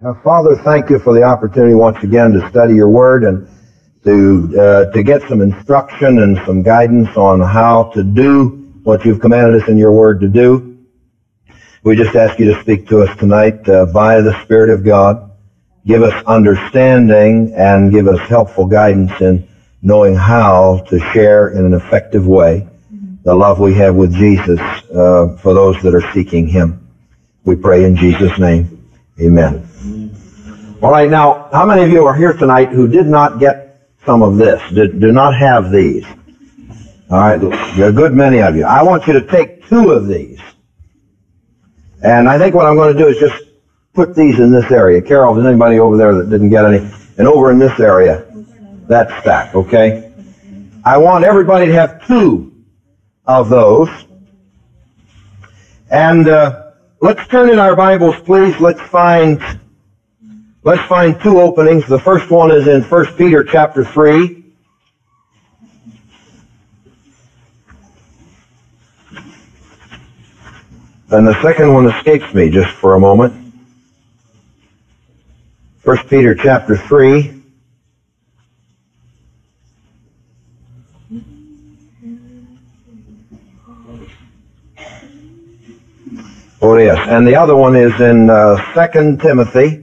Father, thank you for the opportunity once again to study your word and to get some instruction and some guidance on how to do what you've commanded us in your word to do. We just ask you to speak to us tonight by the Spirit of God. Give us understanding and give us helpful guidance in knowing how to share in an effective way the love we have with Jesus for those that are seeking him. We pray in Jesus' name. Amen. All right, now, how many of you are here tonight who did not get some of this, do not have these? All right, there are a good many of you. I want you to take two of these. And I think what I'm going to do is just put these in this area. Carol, if there's anybody over there that didn't get any, and over in this area, that stack, okay? I want everybody to have two of those. And let's turn in our Bibles, please. Let's find two openings. The first one is in 1 Peter chapter 3. And the second one escapes me just for a moment. 1 Peter chapter 3. Oh yes, and the other one is in 2 Timothy.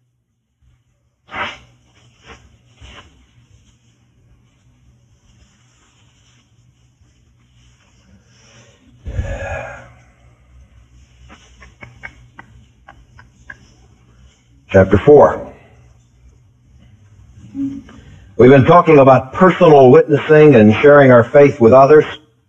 Chapter 4. We've been talking about personal witnessing and sharing our faith with others.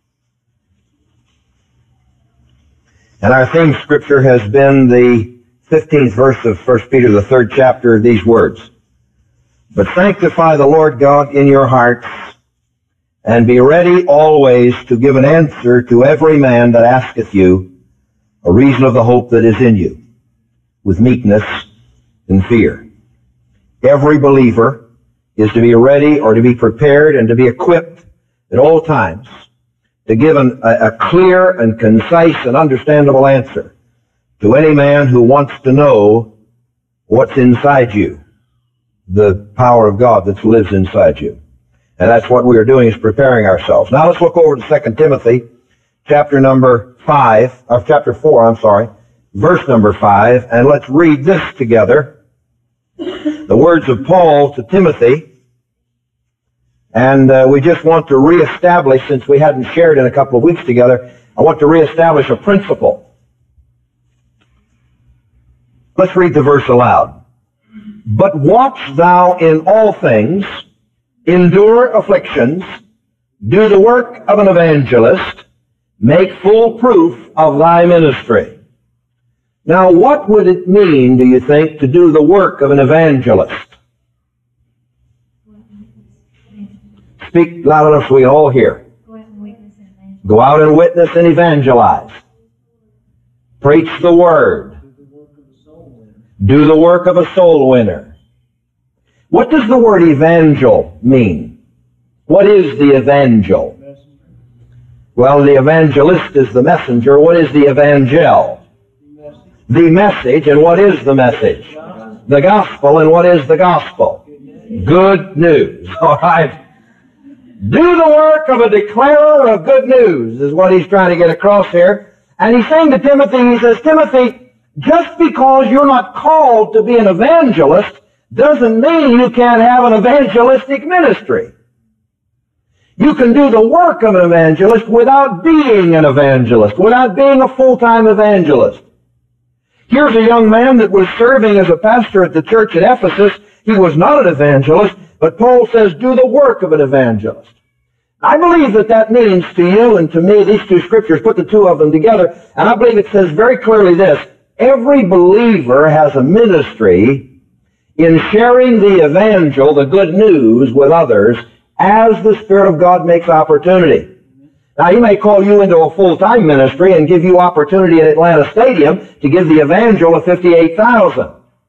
And our theme scripture has been the 15th verse of 1 Peter, the 3rd chapter, these words. But sanctify the Lord God in your hearts, and be ready always to give an answer to every man that asketh you a reason of the hope that is in you, with meekness and fear. Every believer is to be ready or to be prepared and to be equipped at all times to give a clear and concise and understandable answer to any man who wants to know what's inside you, the power of God that lives inside you. And that's what we are doing, is preparing ourselves. Now let's look over to 2 Timothy chapter 4, verse number 5, and let's read this together. The words of Paul to Timothy. And we just want to reestablish, since we hadn't shared in a couple of weeks together, I want to reestablish a principle. Let's read the verse aloud. But watch thou in all things, endure afflictions, do the work of an evangelist, make full proof of thy ministry. Now, what would it mean, do you think, to do the work of an evangelist? Speak loud enough so we can all hear. Go out and witness and evangelize. Preach the word. Do the work of a soul winner. What does the word evangel mean? What is the evangel? Well, the evangelist is the messenger. What is the evangel? The message. And what is the message? The gospel. And what is the gospel? Good news. All right. Do the work of a declarer of good news is what he's trying to get across here. And he's saying to Timothy, he says, Timothy, just because you're not called to be an evangelist doesn't mean you can't have an evangelistic ministry. You can do the work of an evangelist without being an evangelist, without being a full-time evangelist. Here's a young man that was serving as a pastor at the church at Ephesus. He was not an evangelist, but Paul says, do the work of an evangelist. I believe that means to you and to me, these two scriptures, put the two of them together, and I believe it says very clearly this: every believer has a ministry in sharing the evangel, the good news, with others as the Spirit of God makes opportunity. Now, he may call you into a full-time ministry and give you opportunity at Atlanta Stadium to give the evangel to 58,000.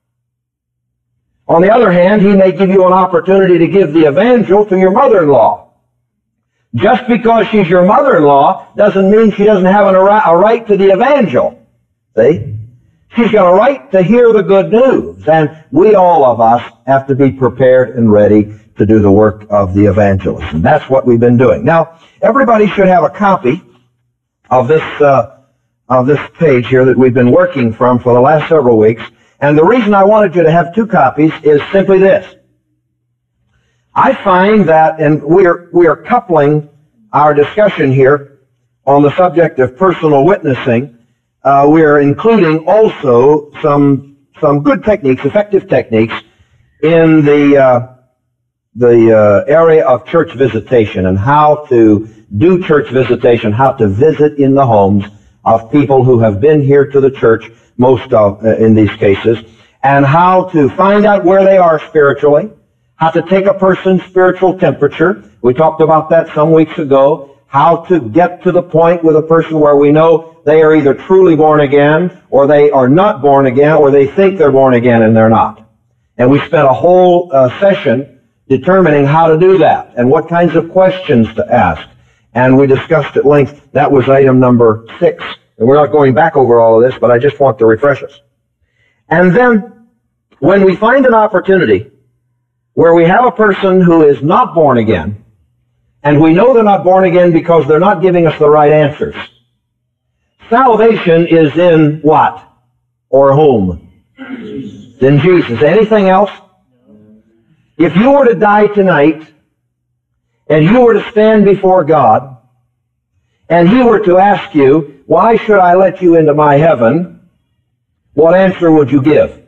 On the other hand, he may give you an opportunity to give the evangel to your mother-in-law. Just because she's your mother-in-law doesn't mean she doesn't have a right to the evangel. See? She's got a right to hear the good news. And we, all of us, have to be prepared and ready to do the work of the evangelist. And that's what we've been doing. Now, everybody should have a copy of this page here that we've been working from for the last several weeks. And the reason I wanted you to have 2 copies is simply this. I find that, and we are coupling our discussion here on the subject of personal witnessing. We are including also some good techniques, effective techniques, in the area of church visitation and how to do church visitation, how to visit in the homes of people who have been here to the church, most of in these cases, and how to find out where they are spiritually, how to take a person's spiritual temperature. We talked about that some weeks ago. How to get to the point with a person where we know they are either truly born again, or they are not born again, or they think they're born again and they're not. And we spent a whole session determining how to do that and what kinds of questions to ask. And we discussed at length. That was item number 6. And we're not going back over all of this, but I just want to refresh us. And then, when we find an opportunity where we have a person who is not born again, and we know they're not born again because they're not giving us the right answers, salvation is in what? Or whom? It's in Jesus. Anything else? If you were to die tonight, and you were to stand before God, and He were to ask you, why should I let you into my heaven? What answer would you give?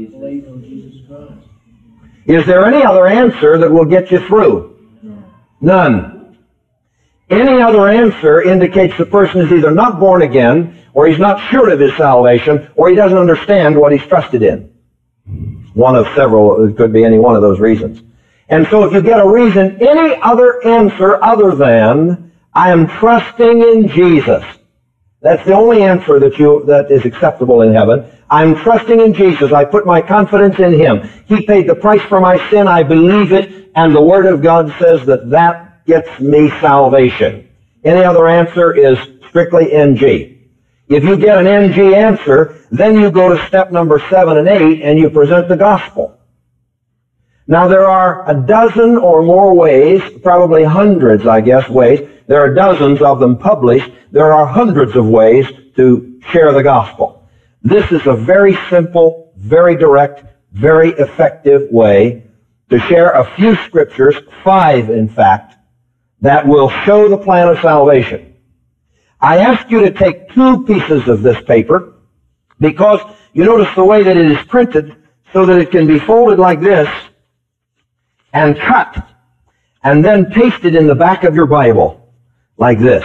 Is there any other answer that will get you through? None. Any other answer indicates the person is either not born again, or he's not sure of his salvation, or he doesn't understand what he's trusted in. One of several, it could be any one of those reasons. And so if you get a reason, any other answer other than, I am trusting in Jesus. That's the only answer that is acceptable in heaven. I'm trusting in Jesus. I put my confidence in Him. He paid the price for my sin. I believe it. And the Word of God says that gets me salvation. Any other answer is strictly NG. If you get an NG answer, then you go to step number 7 and 8 and you present the gospel. Now there are a dozen or more ways, probably hundreds, I guess, ways. There are dozens of them published. There are hundreds of ways to share the gospel. This is a very simple, very direct, very effective way to share a few scriptures, 5 in fact, that will show the plan of salvation. I ask you to take 2 pieces of this paper because you notice the way that it is printed so that it can be folded like this and cut and then pasted in the back of your Bible like this.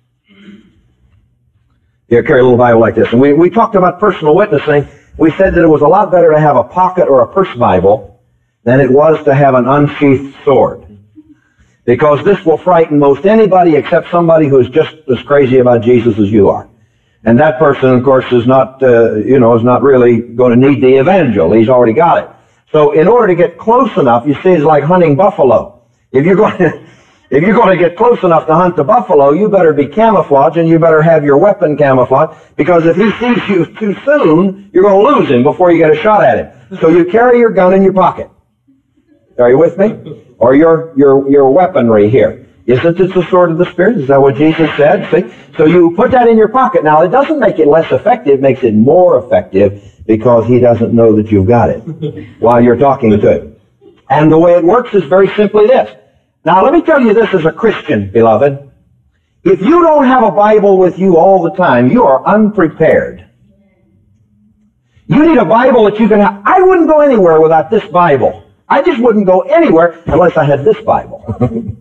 You carry a little Bible like this. And we talked about personal witnessing. We said that it was a lot better to have a pocket or a purse Bible than it was to have an unsheathed sword. Because this will frighten most anybody except somebody who is just as crazy about Jesus as you are. And that person, of course, is not, is not really going to need the evangel. He's already got it. So in order to get close enough, you see, it's like hunting buffalo. If you're going to get close enough to hunt the buffalo, you better be camouflaged and you better have your weapon camouflaged, because if he sees you too soon, you're going to lose him before you get a shot at him. So you carry your gun in your pocket. Are you with me? Or your weaponry here. Isn't it the sword of the Spirit? Is that what Jesus said? See? So you put that in your pocket. Now, it doesn't make it less effective. It makes it more effective because he doesn't know that you've got it while you're talking to him. And the way it works is very simply this. Now, let me tell you this as a Christian, beloved. If you don't have a Bible with you all the time, you are unprepared. You need a Bible that you can have. I wouldn't go anywhere without this Bible. I just wouldn't go anywhere unless I had this Bible.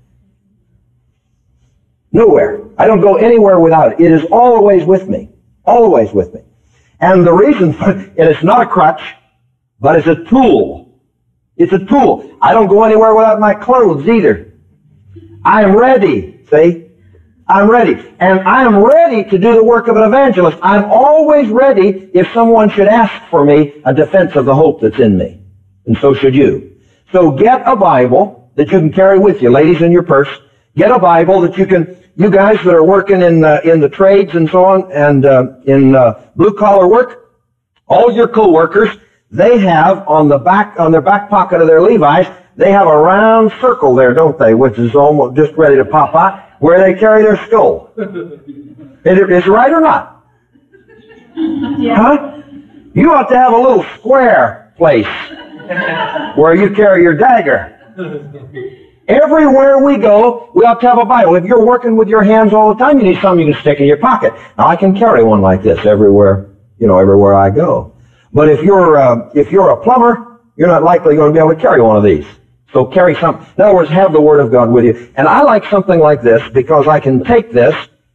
Nowhere. I don't go anywhere without it. It is always with me. Always with me. And the reason for it, and it's not a crutch, but it's a tool. It's a tool. I don't go anywhere without my clothes either. I'm ready. See? I'm ready. And I'm ready to do the work of an evangelist. I'm always ready if someone should ask for me a defense of the hope that's in me. And so should you. So get a Bible that you can carry with you. Ladies, in your purse. Get a Bible that you can, you guys that are working in the trades and so on, and in blue-collar work, All your co-workers, they have on their back pocket of their Levi's, they have a round circle there, don't they, which is almost just ready to pop out, where they carry their skull. Is it right or not? Yeah. Huh? You ought to have a little square place where you carry your dagger. Everywhere we go, we ought to have a Bible. If you're working with your hands all the time, you need something you can stick in your pocket. Now, I can carry one like this everywhere, everywhere I go. But if you're a plumber, you're not likely going to be able to carry one of these. So carry some. In other words, have the Word of God with you. And I like something like this because I can take this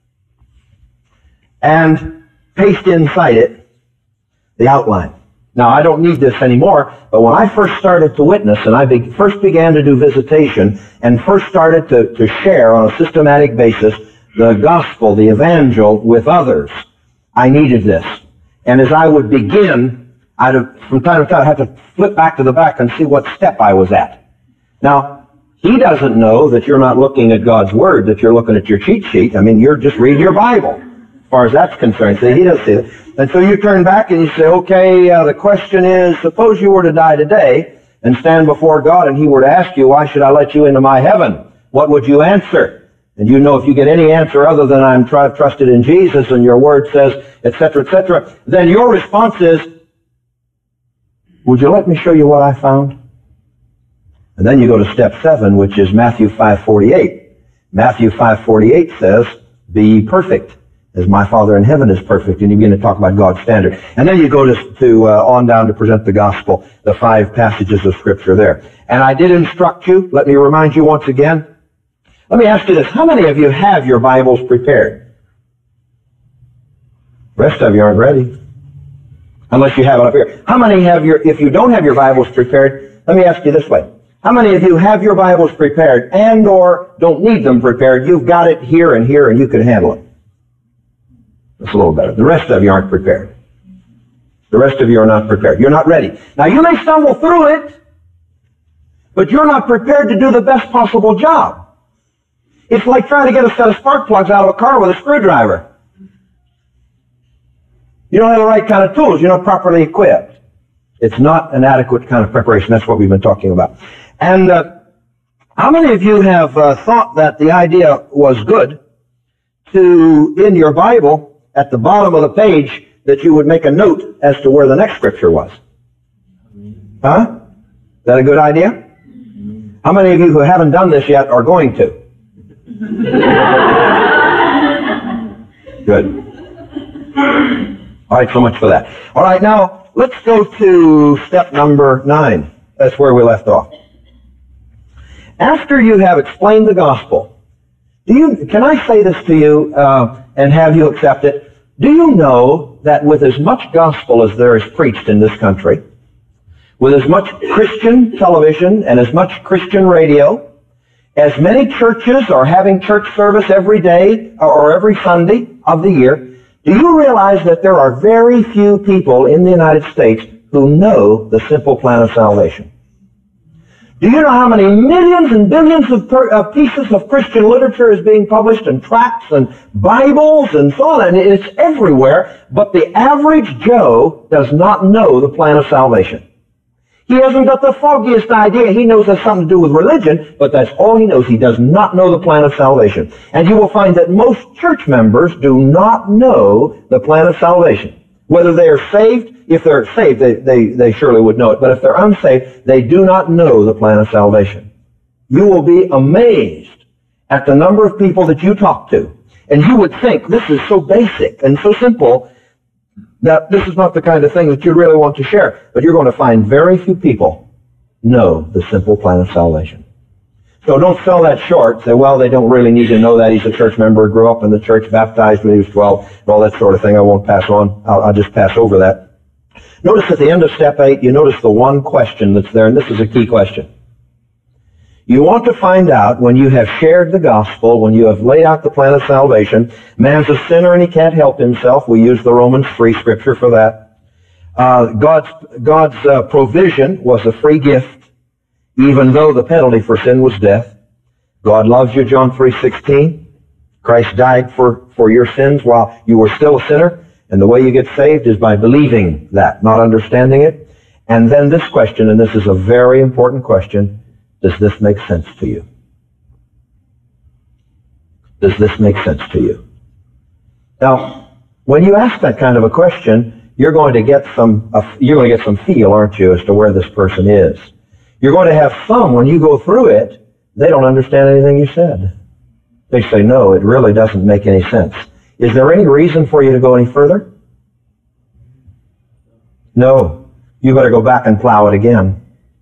and paste inside it the outline. Now, I don't need this anymore, but when I first started to witness, and I first began to do visitation, and first started to share on a systematic basis the gospel, the evangel with others, I needed this. And as I would begin, from time to time, I'd have to flip back to the back and see what step I was at. Now, he doesn't know that you're not looking at God's Word, that you're looking at your cheat sheet. I mean, you're just reading your Bible, as far as that's concerned. See, he doesn't see that. And so you turn back and you say, okay, the question is, suppose you were to die today and stand before God and He were to ask you, why should I let you into my heaven? What would you answer? And you know if you get any answer other than I'm trusted in Jesus and your Word says, etc., then your response is, would you let me show you what I found? And then you go to step 7, which is Matthew 5:48. Matthew 5:48 says, be ye perfect, as my Father in heaven is perfect. And you begin to talk about God's standard. And then you go to on down to present the gospel, the 5 passages of Scripture there. And I did instruct you, let me remind you once again. Let me ask you this, how many of you have your Bibles prepared? The rest of you aren't ready. Unless you have it up here. How many have if you don't have your Bibles prepared, let me ask you this way. How many of you have your Bibles prepared and or don't need them prepared? You've got it here and here and you can handle it. That's a little better. The rest of you aren't prepared. The rest of you are not prepared. You're not ready. Now you may stumble through it, but you're not prepared to do the best possible job. It's like trying to get a set of spark plugs out of a car with a screwdriver. You don't have the right kind of tools. You're not properly equipped. It's not an adequate kind of preparation. That's what we've been talking about. And how many of you have thought that the idea was good to, in your Bible, at the bottom of the page, that you would make a note as to where the next scripture was? Huh? Is that a good idea? How many of you who haven't done this yet are going to? Good. All right, so much for that. All right, now let's go to step number 9. That's where we left off. After you have explained the gospel, can I say this to you and have you accept it? Do you know that with as much gospel as there is preached in this country, with as much Christian television and as much Christian radio, as many churches are having church service every day or every Sunday of the year, do you realize that there are very few people in the United States who know the simple plan of salvation? Do you know how many millions and billions of pieces of Christian literature is being published, and tracts and Bibles and so on? And it's everywhere, but the average Joe does not know the plan of salvation. He hasn't got the foggiest idea. He knows it has something to do with religion, but that's all he knows. He does not know the plan of salvation. And you will find that most church members do not know the plan of salvation. Whether they are saved, if they're saved, they surely would know it. But if they're unsaved, they do not know the plan of salvation. You will be amazed at the number of people that you talk to. And you would think, this is so basic and so simple, that this is not the kind of thing that you really want to share. But you're going to find very few people know the simple plan of salvation. So don't sell that short. Say, well, they don't really need to know that. He's a church member, grew up in the church, baptized when he was 12, and all that sort of thing. I won't pass on. I'll just pass over that. Notice at the end of step 8, you notice the one question that's there, and this is a key question. You want to find out, when you have shared the gospel, when you have laid out the plan of salvation, man's a sinner and he can't help himself. We use the Romans 3 scripture for that. God's provision was a free gift, even though the penalty for sin was death. God loves you, John 3:16. Christ died for your sins while you were still a sinner. And the way you get saved is by believing that, not understanding it. And then this question, and this is a very important question, does this make sense to you? Does this make sense to you? Now, when you ask that kind of a question, you're going to get some feel, aren't you, as to where this person is. You're going to have some, when you go through it, they don't understand anything you said. They say, no, it really doesn't make any sense. Is there any reason for you to go any further? No. You better go back and plow it again.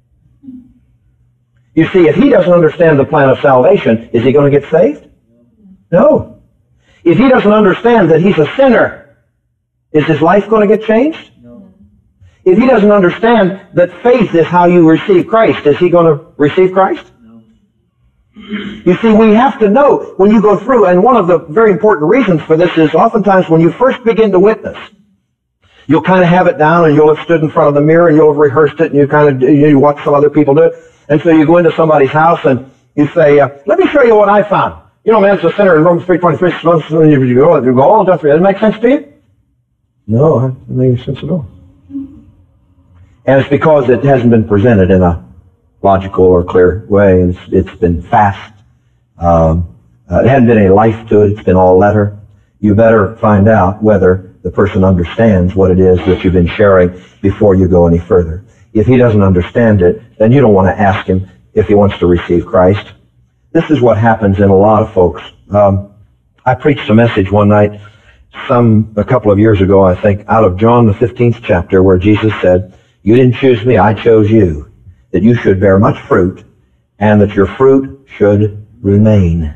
You see, if he doesn't understand the plan of salvation, is he going to get saved? No. If he doesn't understand that he's a sinner, is his life going to get changed? No. If he doesn't understand that faith is how you receive Christ, is he going to receive Christ? No. You see, we have to know when you go through, and one of the very important reasons for this is oftentimes when you first begin to witness, you'll kind of have it down and you'll have stood in front of the mirror and you'll have rehearsed it and you watch some other people do it. And so you go into somebody's house and you say, let me show you what I found. You know, man's a sinner in Romans 3:23. You go all the way. Does it make sense to you? No, it doesn't make sense at all. And it's because it hasn't been presented in a logical or clear way. It's been fast. It hasn't been any life to it. It's been all letter. You better find out whether the person understands what it is that you've been sharing before you go any further. If he doesn't understand it, then you don't want to ask him if he wants to receive Christ. This is what happens in a lot of folks. I preached a message one night, a couple of years ago, I think, out of John the 15th chapter, where Jesus said, you didn't choose me, I chose you, that you should bear much fruit, and that your fruit should remain.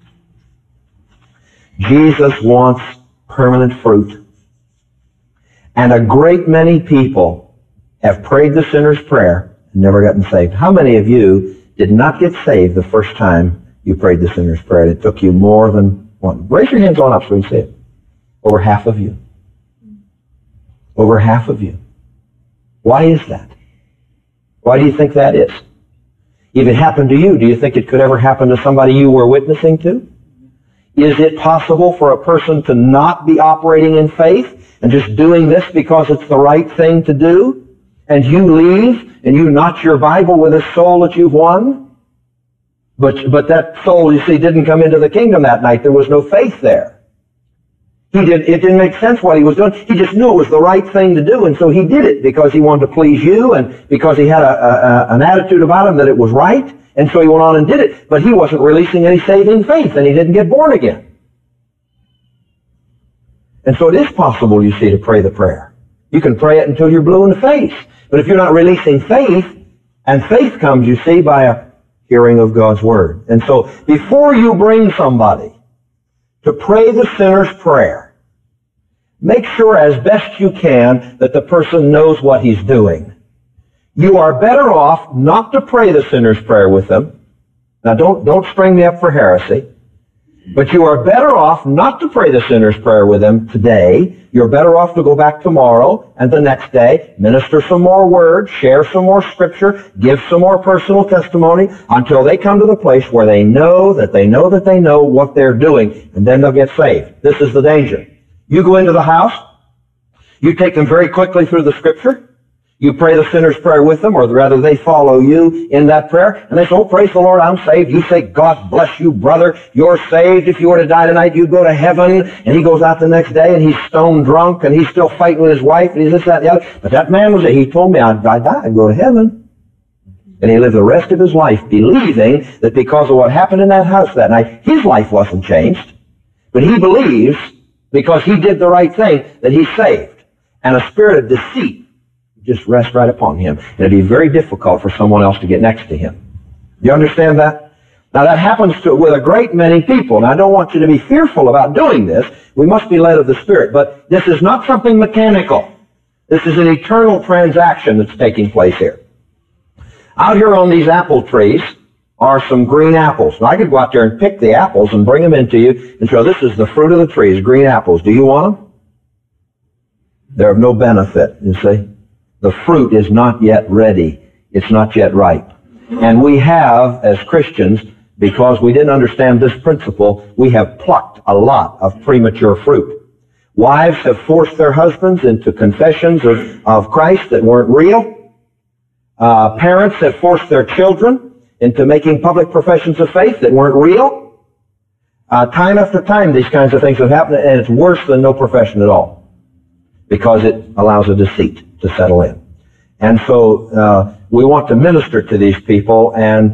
Jesus wants permanent fruit. And a great many people have prayed the sinner's prayer and never gotten saved. How many of you did not get saved the first time you prayed the sinner's prayer? And it took you more than one. Raise your hands on up so we can see it. Over half of you. Over half of you. Why is that? Why do you think that is? If it happened to you, do you think it could ever happen to somebody you were witnessing to? Is it possible for a person to not be operating in faith and just doing this because it's the right thing to do, and you leave and you notch your Bible with a soul that you've won? But that soul, you see, didn't come into the kingdom that night. There was no faith there. It didn't make sense what he was doing. He just knew it was the right thing to do, and so he did it because he wanted to please you and because he had an attitude about him that it was right, and so he went on and did it. But he wasn't releasing any saving faith, and he didn't get born again. And so it is possible, you see, to pray the prayer. You can pray it until you're blue in the face. But if you're not releasing faith, and faith comes, you see, by a hearing of God's Word. And so before you bring somebody to pray the sinner's prayer, make sure as best you can that the person knows what he's doing. You are better off not to pray the sinner's prayer with them. Now don't string me up for heresy. But you are better off not to pray the sinner's prayer with them today. You're better off to go back tomorrow and the next day, minister some more words, share some more scripture, give some more personal testimony until they come to the place where they know that they know that they know what they're doing, and then they'll get saved. This is the danger. You go into the house, you take them very quickly through the scripture, you pray the sinner's prayer with them, or rather they follow you in that prayer, and they say, oh, praise the Lord, I'm saved. You say, God bless you, brother. You're saved. If you were to die tonight, you'd go to heaven. And he goes out the next day, and he's stone drunk, and he's still fighting with his wife, and he's this, that, and the other. But that man he told me I'd die, I'd go to heaven. And he lived the rest of his life believing that because of what happened in that house that night, his life wasn't changed. But he believes, because he did the right thing, that he's saved. And a spirit of deceit just rests right upon him. And it'd be very difficult for someone else to get next to him. You understand that? Now that happens with a great many people. Now I don't want you to be fearful about doing this. We must be led of the Spirit. But this is not something mechanical. This is an eternal transaction that's taking place here. Out here on these apple trees are some green apples. Now I could go out there and pick the apples and bring them into you and show this is the fruit of the trees, green apples. Do you want them? They're of no benefit, you see. The fruit is not yet ready. It's not yet ripe. And we have, as Christians, because we didn't understand this principle, we have plucked a lot of premature fruit. Wives have forced their husbands into confessions of Christ that weren't real. Parents have forced their children into making public professions of faith that weren't real. Time after time, these kinds of things have happened, and it's worse than no profession at all, because it allows a deceit to settle in. And so we want to minister to these people, and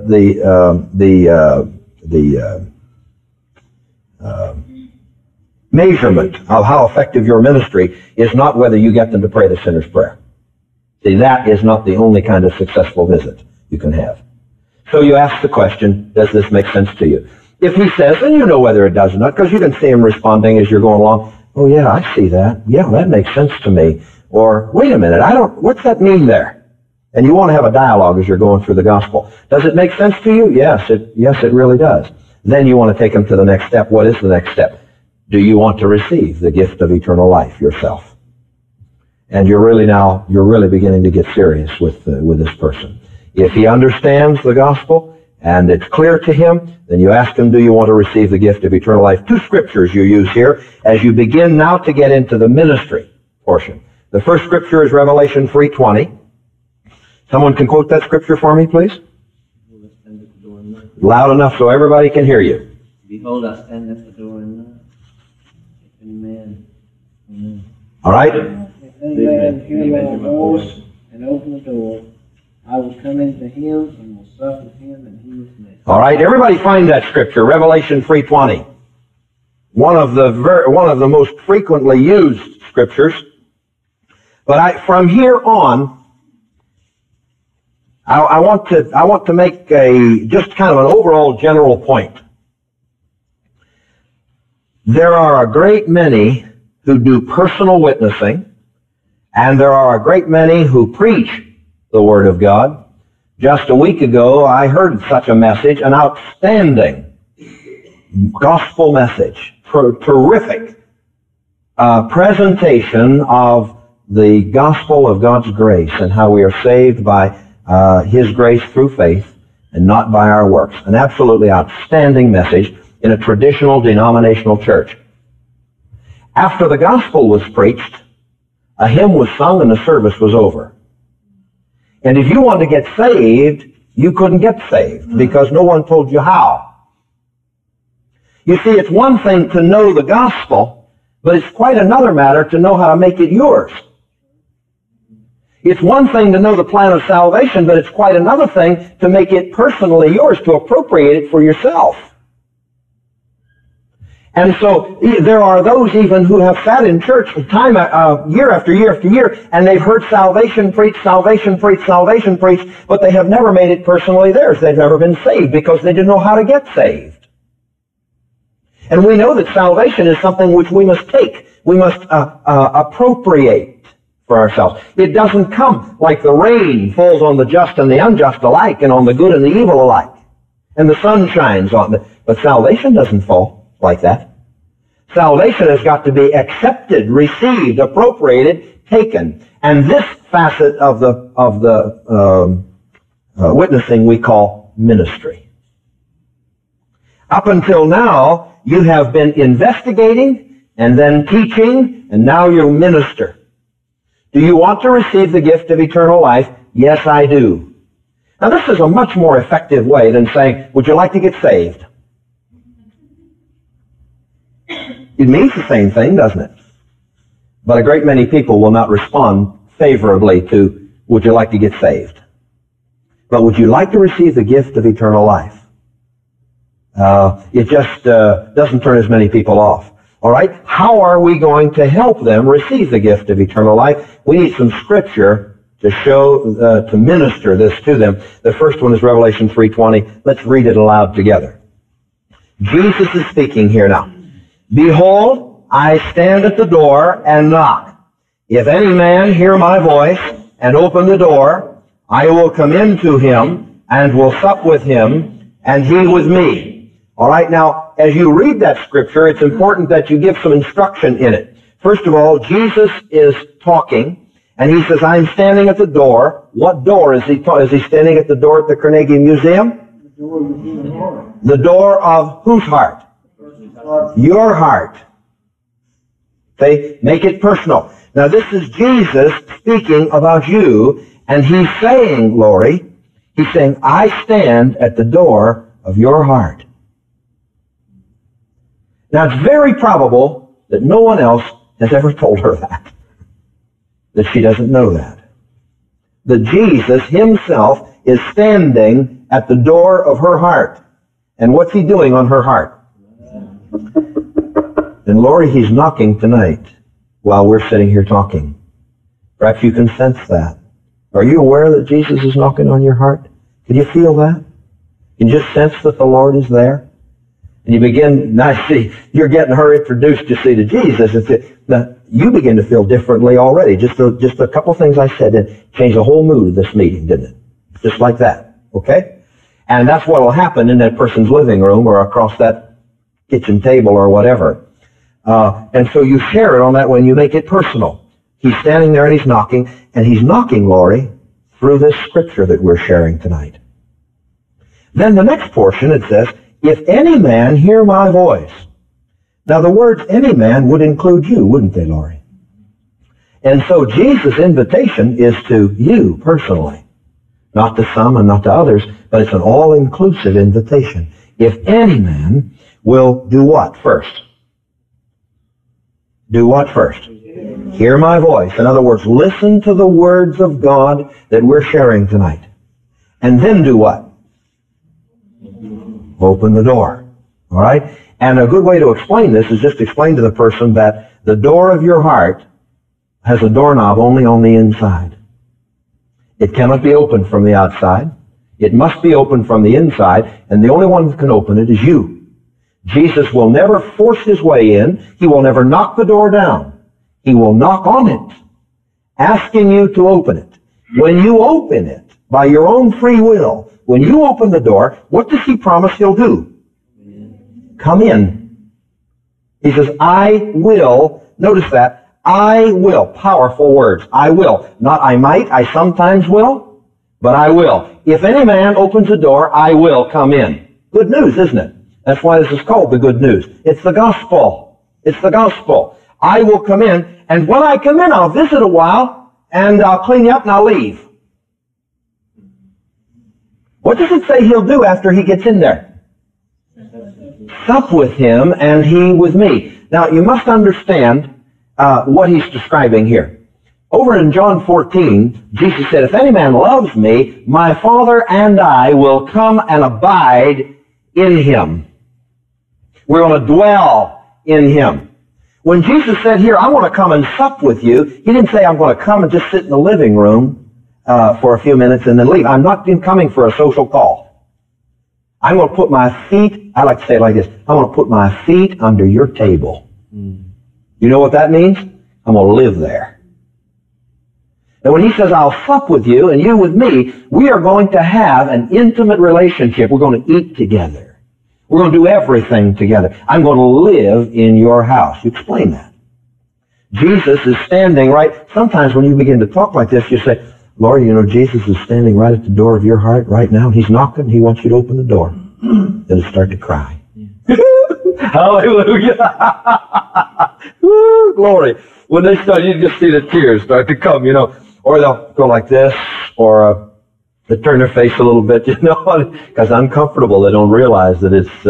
measurement of how effective your ministry is not whether you get them to pray the sinner's prayer. See, that is not the only kind of successful visit you can have. So you ask the question, does this make sense to you? If he says, and you know whether it does or not, because you can see him responding as you're going along, oh yeah, I see that. Yeah, that makes sense to me. Or, wait a minute, what's that mean there? And you want to have a dialogue as you're going through the gospel. Does it make sense to you? Yes, it really does. Then you want to take them to the next step. What is the next step? Do you want to receive the gift of eternal life yourself? And you're really beginning to get serious with this person. If he understands the gospel and it's clear to him, then you ask him, do you want to receive the gift of eternal life? Two scriptures you use here as you begin now to get into the ministry portion. The first scripture is Revelation 3:20. Someone can quote that scripture for me, please? Loud enough so everybody can hear you. Behold, I stand at the door and knock. Amen. Amen. All right? If any man hear my voice and open the door, I will come into him and will sup with him and he with me. All right, everybody find that scripture, Revelation 3:20. One of the most frequently used scriptures. But from here on, I want to make just kind of an overall general point. There are a great many who do personal witnessing, and there are a great many who preach the Word of God. Just a week ago, I heard such a message, an outstanding gospel message, terrific presentation of the gospel of God's grace and how we are saved by His grace through faith and not by our works. An absolutely outstanding message in a traditional denominational church. After the gospel was preached, a hymn was sung and the service was over. And if you wanted to get saved, you couldn't get saved because no one told you how. You see, it's one thing to know the gospel, but it's quite another matter to know how to make it yours. It's one thing to know the plan of salvation, but it's quite another thing to make it personally yours, to appropriate it for yourself. And so there are those even who have sat in church year after year after year, and they've heard salvation preached, but they have never made it personally theirs. They've never been saved because they didn't know how to get saved. And we know that salvation is something which we must take. We must appropriate for ourselves. It doesn't come like the rain falls on the just and the unjust alike, and on the good and the evil alike, and the sun shines on it. But salvation doesn't fall like that. Salvation has got to be accepted, received, appropriated, taken. And this facet of the witnessing we call ministry. Up until now, you have been investigating and then teaching, and now you minister. Do you want to receive the gift of eternal life? Yes, I do. Now, this is a much more effective way than saying, would you like to get saved? It means the same thing, doesn't it? But a great many people will not respond favorably to, would you like to get saved? But would you like to receive the gift of eternal life? It just doesn't turn as many people off. All right? How are we going to help them receive the gift of eternal life? We need some scripture to show, to minister this to them. The first one is Revelation 3:20. Let's read it aloud together. Jesus is speaking here now. Behold, I stand at the door and knock. If any man hear my voice and open the door, I will come into him and will sup with him and he with me. All right, now, as you read that scripture, it's important that you give some instruction in it. First of all, Jesus is talking, and he says, I'm standing at the door. What door is he is he standing at the door at the Carnegie Museum? The door of whose heart? Your heart. See? Make it personal. Now this is Jesus speaking about you, and he's saying, Lori, he's saying, I stand at the door of your heart. Now it's very probable that no one else has ever told her that she doesn't know that. That Jesus himself is standing at the door of her heart. And what's he doing on her heart? And Lori, he's knocking tonight while we're sitting here talking. Perhaps you can sense that. Are you aware that Jesus is knocking on your heart? Can you feel that? Can you just sense that the Lord is there? And you begin, now see, you're getting her introduced, you see, to Jesus. Now, you begin to feel differently already. Just a couple things I said that changed the whole mood of this meeting, didn't it? Just like that, okay? And that's what will happen in that person's living room or across that kitchen table or whatever. And so you share it on that when you make it personal. He's standing there and he's knocking, Lori, through this scripture that we're sharing tonight. Then the next portion, it says, if any man hear my voice. Now the words any man would include you, wouldn't they, Lori? And so Jesus' invitation is to you personally. Not to some and not to others, but it's an all-inclusive invitation. If any man will do what first? Do what first? Hear my voice. In other words, listen to the words of God that we're sharing tonight. And then do what? Open the door. All right? And a good way to explain this is just explain to the person that the door of your heart has a doorknob only on the inside. It cannot be opened from the outside. It must be opened from the inside, and the only one that can open it is you. Jesus will never force his way in. He will never knock the door down. He will knock on it, asking you to open it. When you open it, by your own free will, when you open the door, what does he promise he'll do? Come in. He says, I will. Notice that. I will. Powerful words. I will. Not I might, I sometimes will, but I will. If any man opens the door, I will come in. Good news, isn't it? That's why this is called the good news. It's the gospel. It's the gospel. I will come in, and when I come in, I'll visit a while, and I'll clean you up, and I'll leave. What does it say he'll do after he gets in there? Sup with him, and he with me. Now, you must understand what he's describing here. Over in John 14, Jesus said, if any man loves me, my Father and I will come and abide in him. We're going to dwell in him. When Jesus said here, I want to come and sup with you, he didn't say I'm going to come and just sit in the living room for a few minutes and then leave. I'm not coming for a social call. I'm going to put my feet, I like to say it like this, I'm going to put my feet under your table. You know what that means? I'm going to live there. And when he says, I'll sup with you and you with me, we are going to have an intimate relationship. We're going to eat together. We're going to do everything together. I'm going to live in your house. You explain that. Jesus is standing right. Sometimes when you begin to talk like this, you say, Lord, you know, Jesus is standing right at the door of your heart right now. He's knocking. He wants you to open the door. Then start to cry. Hallelujah. Woo, glory. When they start, you just see the tears start to come, you know. Or they'll go like this, or they turn their face a little bit, you know, because uncomfortable. They don't realize that it's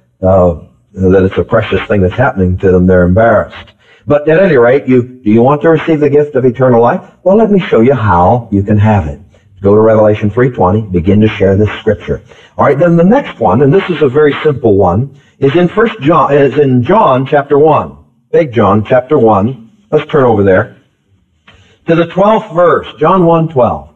a precious thing that's happening to them. They're embarrassed. But at any rate, do you want to receive the gift of eternal life? Well, let me show you how you can have it. Go to Revelation 3:20. Begin to share this scripture. All right. Then the next one, and this is a very simple one, is in John chapter 1. Big John chapter 1. Let's turn over there to the 12th verse, John 1:12.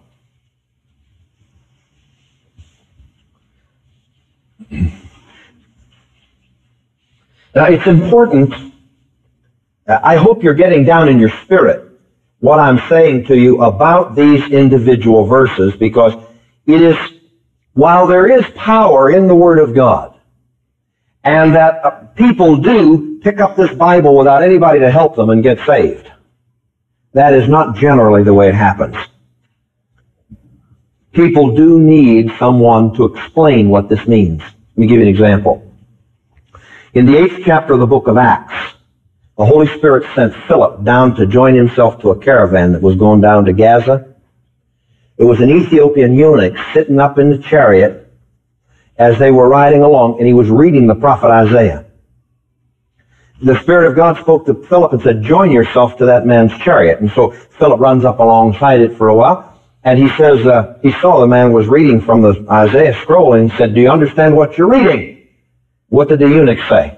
Now, it's important. I hope you're getting down in your spirit what I'm saying to you about these individual verses, because it is, while there is power in the Word of God, and that people do pick up this Bible without anybody to help them and get saved, that is not generally the way it happens. People do need someone to explain what this means. Let me give you an example. In the 8th chapter of the book of Acts, the Holy Spirit sent Philip down to join himself to a caravan that was going down to Gaza. It was an Ethiopian eunuch sitting up in the chariot as they were riding along, and he was reading the prophet Isaiah. The Spirit of God spoke to Philip and said, join yourself to that man's chariot. And so Philip runs up alongside it for a while, and he says, he saw the man was reading from the Isaiah scroll, and he said, do you understand what you're reading? What did the eunuch say?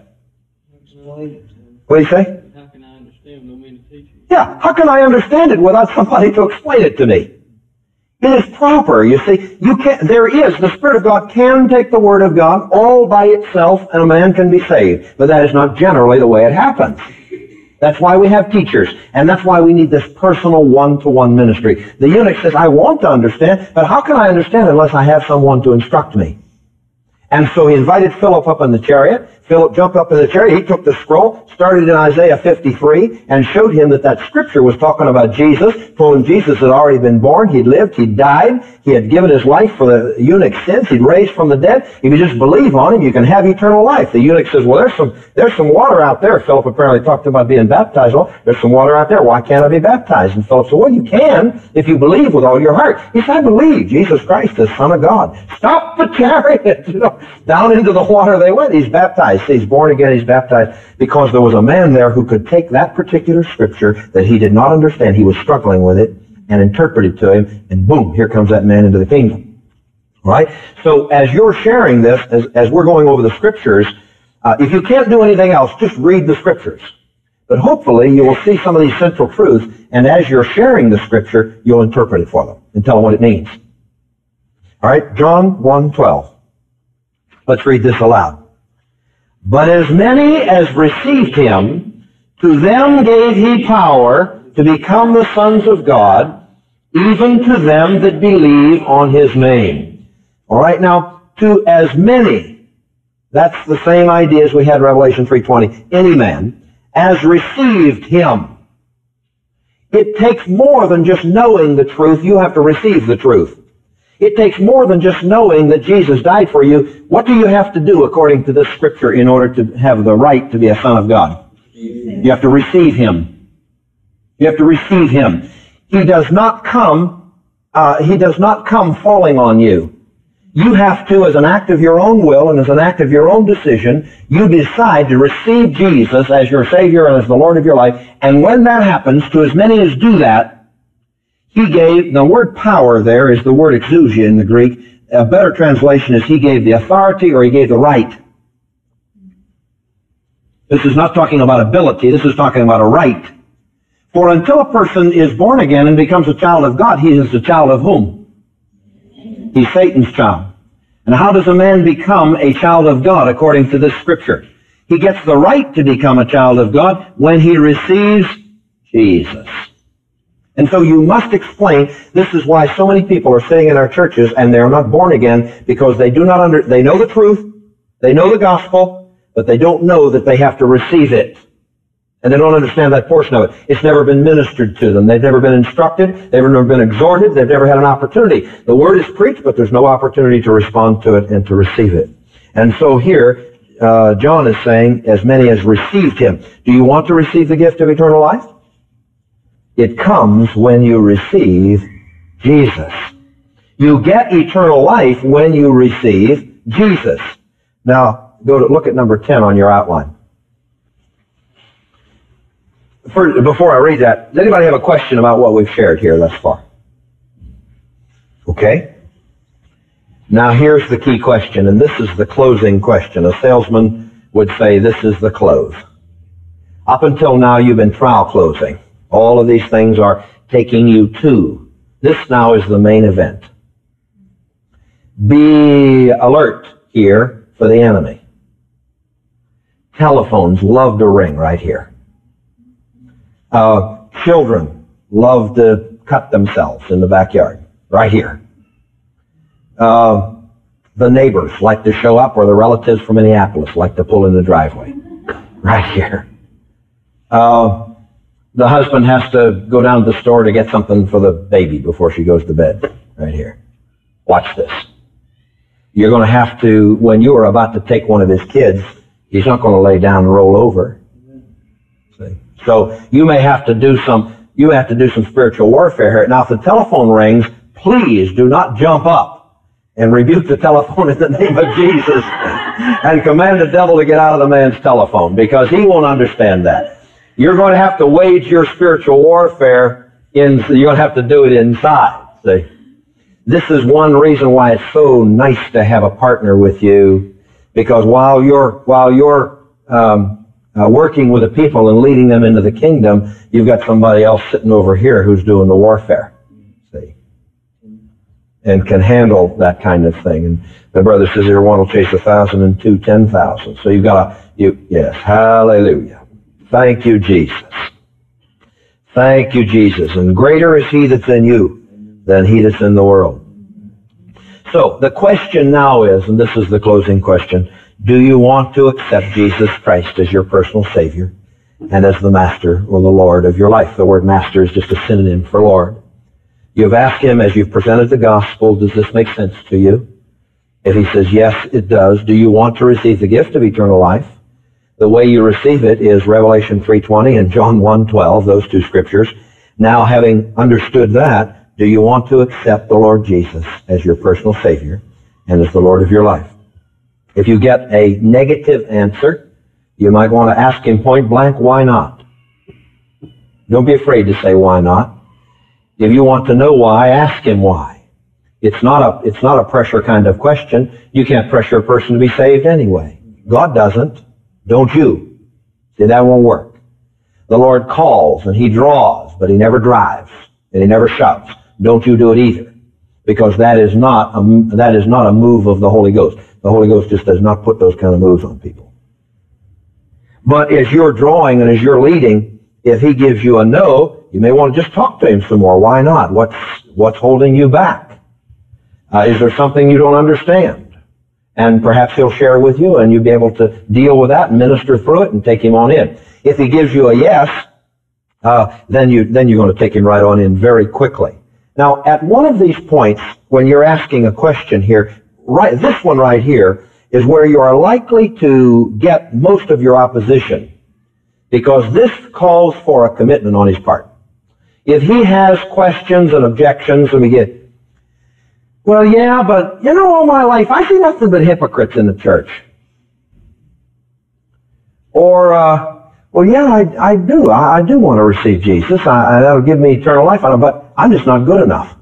What did he say? How can I understand? No man to teach you. Yeah, how can I understand it without somebody to explain it to me? It is proper, you see. The Spirit of God can take the Word of God all by itself, and a man can be saved. But that is not generally the way it happens. That's why we have teachers, and that's why we need this personal one-to-one ministry. The eunuch says, I want to understand, but how can I understand unless I have someone to instruct me? And so he invited Philip up in the chariot. Philip jumped up in the chariot. He took the scroll, started in Isaiah 53, and showed him that that scripture was talking about Jesus. Told him Jesus had already been born. He'd lived. He'd died. He had given his life for the eunuch's sins. He'd raised from the dead. If you just believe on him, you can have eternal life. The eunuch says, well, there's some water out there. Philip apparently talked about being baptized. Well, there's some water out there. Why can't I be baptized? And Philip said, well, you can if you believe with all your heart. He said, I believe Jesus Christ, the Son of God. Stop the chariot. Down into the water they went. He's baptized. He's born again. He's baptized because there was a man there who could take that particular scripture that he did not understand. He was struggling with it and interpret it to him, and boom, here comes that man into the kingdom. All right? So as you're sharing this, as we're going over the scriptures, if you can't do anything else, just read the scriptures. But hopefully you will see some of these central truths, and as you're sharing the scripture, you'll interpret it for them and tell them what it means. All right? John 1:12. Let's read this aloud. But as many as received him, to them gave he power to become the sons of God, even to them that believe on his name. All right, now, to as many, that's the same idea as we had in Revelation 3:20, any man, as received him. It takes more than just knowing the truth. You have to receive the truth. It takes more than just knowing that Jesus died for you. What do you have to do according to this scripture in order to have the right to be a son of God? You have to receive him. You have to receive him. He does not come falling on you. You have to, as an act of your own will and as an act of your own decision, you decide to receive Jesus as your Savior and as the Lord of your life. And when that happens, to as many as do that, he gave, the word power there is the word exousia in the Greek. A better translation is he gave the authority or he gave the right. This is not talking about ability, this is talking about a right. For until a person is born again and becomes a child of God, he is a child of whom? He's Satan's child. And how does a man become a child of God according to this scripture? He gets the right to become a child of God when he receives Jesus. And so you must explain, this is why so many people are sitting in our churches and they're not born again, because they do not they know the truth, they know the gospel, but they don't know that they have to receive it. And they don't understand that portion of it. It's never been ministered to them. They've never been instructed. They've never been exhorted. They've never had an opportunity. The word is preached, but there's no opportunity to respond to it and to receive it. And so here, John is saying, as many as received him. Do you want to receive the gift of eternal life? It comes when you receive Jesus. You get eternal life when you receive Jesus. Now, look at number 10 on your outline. Before I read that, does anybody have a question about what we've shared here thus far? Okay. Now here's the key question, and this is the closing question. A salesman would say this is the close. Up until now, you've been trial closing. All of these things are taking you to. This now is the main event. Be alert here for the enemy. Telephones love to ring right here. Children love to cut themselves in the backyard, right here. The neighbors like to show up, or the relatives from Minneapolis like to pull in the driveway, right here. The husband has to go down to the store to get something for the baby before she goes to bed, right here. Watch this. You're going to have to, when you are about to take one of his kids, he's not going to lay down and roll over. See? So you may have to do some spiritual warfare here. Now, if the telephone rings, please do not jump up and rebuke the telephone in the name of Jesus and command the devil to get out of the man's telephone, because he won't understand that. You're going to have to wage your spiritual warfare you're going to have to do it inside. See? This is one reason why it's so nice to have a partner with you, because while you're working with the people and leading them into the kingdom, you've got somebody else sitting over here who's doing the warfare. See? And can handle that kind of thing. And the brother says here, one will chase 1,000 and two 10,000. So yes, hallelujah. Thank you, Jesus. Thank you, Jesus. And greater is he that's in you than he that's in the world. So the question now is, and this is the closing question, do you want to accept Jesus Christ as your personal Savior and as the Master or the Lord of your life? The word Master is just a synonym for Lord. You've asked him as you've presented the gospel, does this make sense to you? If he says, yes, it does, do you want to receive the gift of eternal life? The way you receive it is Revelation 3:20 and John 1:12, those two scriptures. Now, having understood that, do you want to accept the Lord Jesus as your personal Savior and as the Lord of your life? If you get a negative answer, you might want to ask him point blank, why not? Don't be afraid to say why not. If you want to know why, ask him why. It's not a pressure kind of question. You can't pressure a person to be saved anyway. God doesn't. Don't you? See, that won't work. The Lord calls and he draws, but he never drives and he never shouts. Don't you do it either, because that is not a move of the Holy Ghost. The Holy Ghost just does not put those kind of moves on people. But as you're drawing and as you're leading, if he gives you a no, you may want to just talk to him some more. Why not? What's holding you back? Is there something you don't understand? And perhaps he'll share with you, and you'll be able to deal with that and minister through it and take him on in. If he gives you a yes, then you're going to take him right on in very quickly. Now, at one of these points, when you're asking a question here, this one right here is where you are likely to get most of your opposition, because this calls for a commitment on his part. If he has questions and objections, let me get, well, yeah, but, all my life, I see nothing but hypocrites in the church. Or, well, yeah, I do. I do want to receive Jesus. That'll give me eternal life, but I'm just not good enough.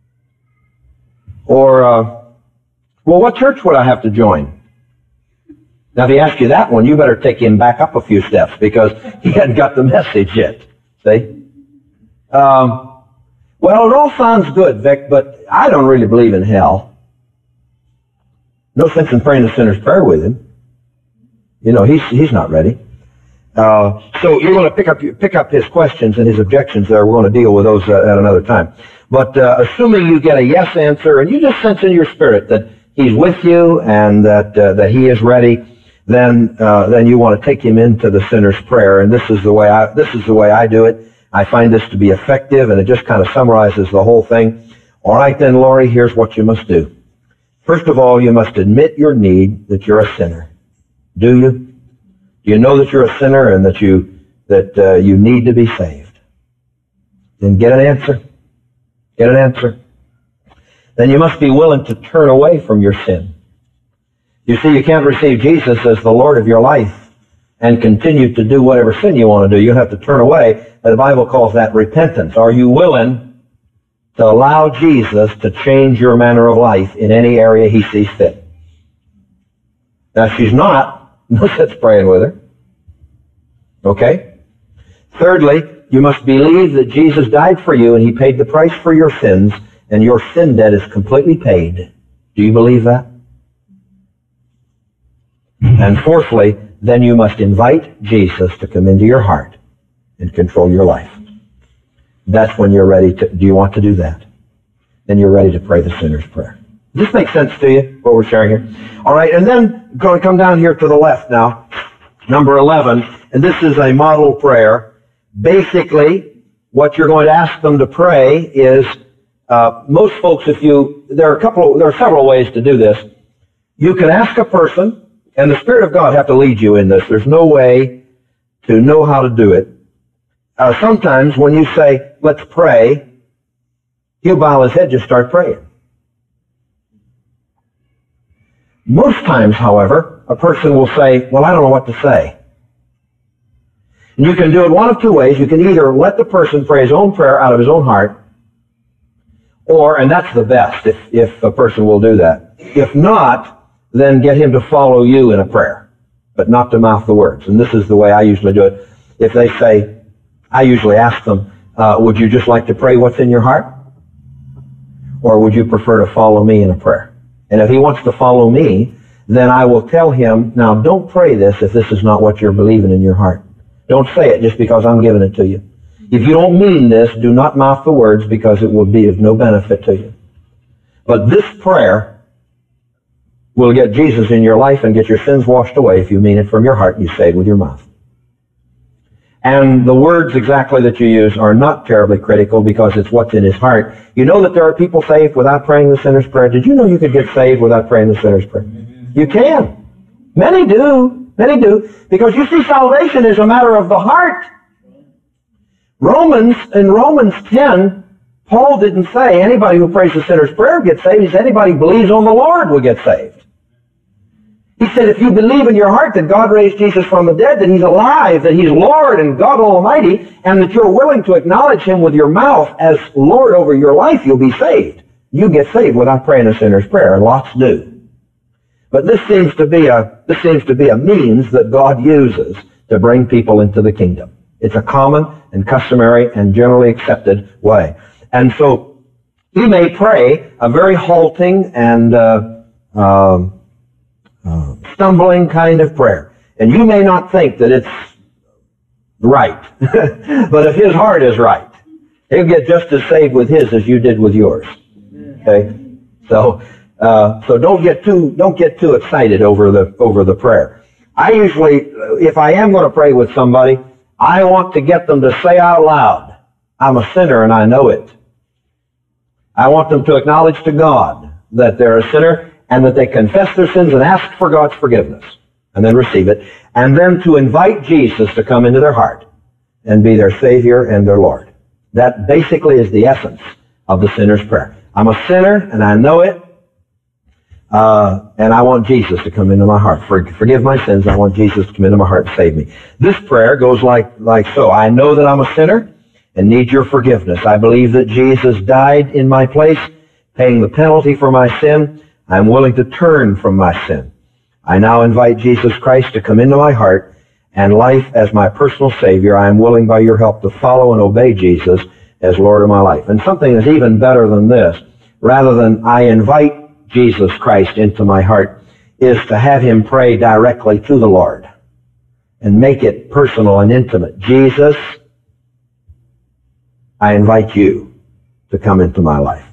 Or, well, what church would I have to join? Now, if he asks you that one, you better take him back up a few steps, because he hadn't got the message yet. See? Well, it all sounds good, Vic, but I don't really believe in hell. No sense in praying the sinner's prayer with him. He's not ready. So you're going to pick up his questions and his objections there. We're going to deal with those at another time. But assuming you get a yes answer, and you just sense in your spirit that he's with you and that he is ready, then you want to take him into the sinner's prayer. And this is the way I do it. I find this to be effective, and it just kind of summarizes the whole thing. All right, then, Laurie, here's what you must do. First of all, you must admit your need, that you're a sinner. Do you? Do you know that you're a sinner and that you need to be saved? Then get an answer. Get an answer. Then you must be willing to turn away from your sin. You see, you can't receive Jesus as the Lord of your life and continue to do whatever sin you want to do. You have to turn away. The Bible calls that repentance. Are you willing to allow Jesus to change your manner of life in any area he sees fit? Now, if she's not, no sense praying with her. Okay? Thirdly, you must believe that Jesus died for you and he paid the price for your sins, and your sin debt is completely paid. Do you believe that? And fourthly, then you must invite Jesus to come into your heart and control your life. That's when you're ready to, do you want to do that? Then you're ready to pray the sinner's prayer. Does this make sense to you, what we're sharing here? All right, and then going to come down here to the left now, number 11, and this is a model prayer. Basically, what you're going to ask them to pray is, most folks, there are several ways to do this. You can ask a person, and the Spirit of God have to lead you in this. There's no way to know how to do it. Sometimes when you say, let's pray, he'll bow his head, just start praying. Most times, however, a person will say, well, I don't know what to say. And you can do it one of two ways. You can either let the person pray his own prayer out of his own heart, or, and that's the best if a person will do that. If not, then get him to follow you in a prayer, but not to mouth the words. And this is the way I usually do it. If they say, I usually ask them, would you just like to pray what's in your heart? Or would you prefer to follow me in a prayer? And if he wants to follow me, then I will tell him, now don't pray this if this is not what you're believing in your heart. Don't say it just because I'm giving it to you. If you don't mean this, do not mouth the words because it will be of no benefit to you. But this prayer will get Jesus in your life and get your sins washed away if you mean it from your heart and you say it with your mouth. And the words exactly that you use are not terribly critical because it's what's in his heart. You know that there are people saved without praying the sinner's prayer. Did you know you could get saved without praying the sinner's prayer? You can. Many do. Many do. Because you see, salvation is a matter of the heart. In Romans 10, Paul didn't say anybody who prays the sinner's prayer gets saved. He said anybody who believes on the Lord will get saved. He said if you believe in your heart that God raised Jesus from the dead, that He's alive, that He's Lord and God Almighty, and that you're willing to acknowledge Him with your mouth as Lord over your life, you'll be saved. You get saved without praying a sinner's prayer, and lots do. But this seems to be a means that God uses to bring people into the kingdom. It's a common and customary and generally accepted way. And so you may pray a very halting and stumbling kind of prayer. And you may not think that it's right. But if his heart is right, he'll get just as saved with his as you did with yours. Okay? So don't get too excited over the prayer. I usually, if I am going to pray with somebody, I want to get them to say out loud, I'm a sinner and I know it. I want them to acknowledge to God that they're a sinner and that they confess their sins and ask for God's forgiveness and then receive it. And then to invite Jesus to come into their heart and be their Savior and their Lord. That basically is the essence of the sinner's prayer. I'm a sinner and I know it. And I want Jesus to come into my heart. Forgive my sins. I want Jesus to come into my heart and save me. This prayer goes like so. I know that I'm a sinner and need your forgiveness. I believe that Jesus died in my place, paying the penalty for my sin. I'm willing to turn from my sin. I now invite Jesus Christ to come into my heart and life as my personal Savior. I am willing by your help to follow and obey Jesus as Lord of my life. And something is even better than this. Rather than I invite Jesus Christ into my heart, is to have him pray directly to the Lord and make it personal and intimate. Jesus, I invite you to come into my life.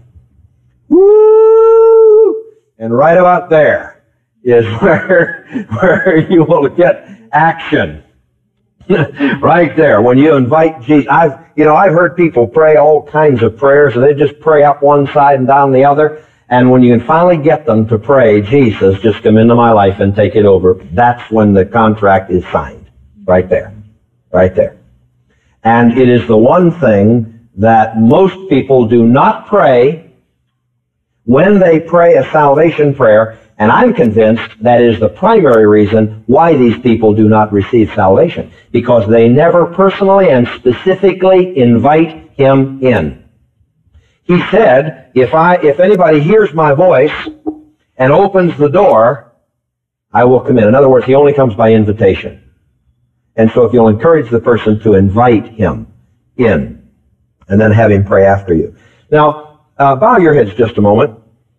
Woo! And right about there is where you will get action. Right there, when you invite Jesus. I've heard people pray all kinds of prayers, and they just pray up one side and down the other. And when you can finally get them to pray, Jesus, just come into my life and take it over, that's when the contract is signed. Right there. Right there. And it is the one thing that most people do not pray when they pray a salvation prayer, and I'm convinced that is the primary reason why these people do not receive salvation, because they never personally and specifically invite him in. He said, if anybody hears my voice and opens the door, I will come in. In other words, he only comes by invitation. And so if you'll encourage the person to invite him in, and then have him pray after you. Now, bow your heads just a moment.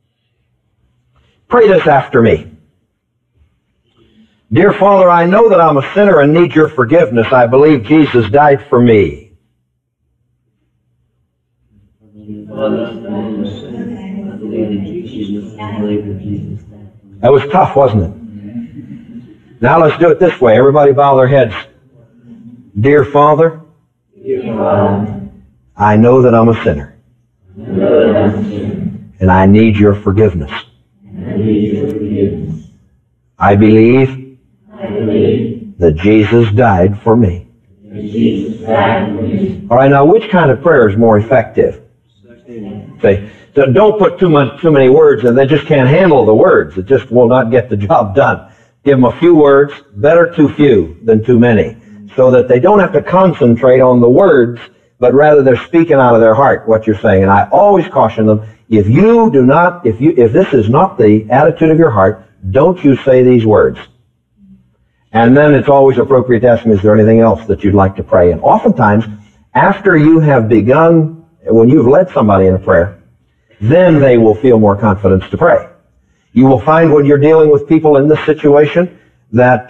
Pray this after me. Dear Father, I know that I'm a sinner and need your forgiveness. I believe Jesus died for me. That was tough, wasn't it? Now let's do it this way. Everybody bow their heads. Dear Father, I know that I'm a sinner. And I need your forgiveness. I believe that Jesus died for me. All right, now which kind of prayer is more effective? See, so don't put too many words, and they just can't handle the words. It just will not get the job done. Give them a few words, better too few than too many, so that they don't have to concentrate on the words, but rather they're speaking out of their heart what you're saying. And I always caution them, if this is not the attitude of your heart, don't you say these words. And then it's always appropriate to ask them, is there anything else that you'd like to pray? And oftentimes, after you have begun, when you've led somebody in a prayer, then they will feel more confidence to pray. You will find when you're dealing with people in this situation that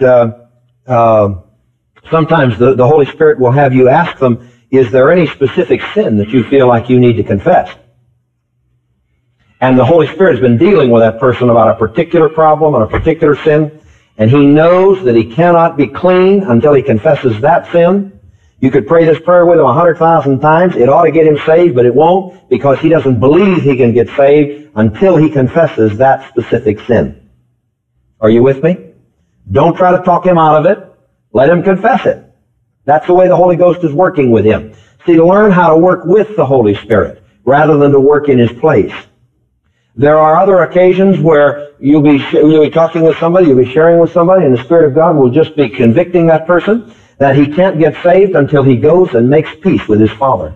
sometimes the Holy Spirit will have you ask them, is there any specific sin that you feel like you need to confess? And the Holy Spirit has been dealing with that person about a particular problem and a particular sin, and he knows that he cannot be clean until he confesses that sin. You could pray this prayer with him 100,000 times. It ought to get him saved, but it won't, because he doesn't believe he can get saved until he confesses that specific sin. Are you with me? Don't try to talk him out of it. Let him confess it. That's the way the Holy Ghost is working with him. See, to learn how to work with the Holy Spirit rather than to work in his place. There are other occasions where you'll be talking with somebody, you'll be sharing with somebody, and the Spirit of God will just be convicting that person that he can't get saved until he goes and makes peace with his father.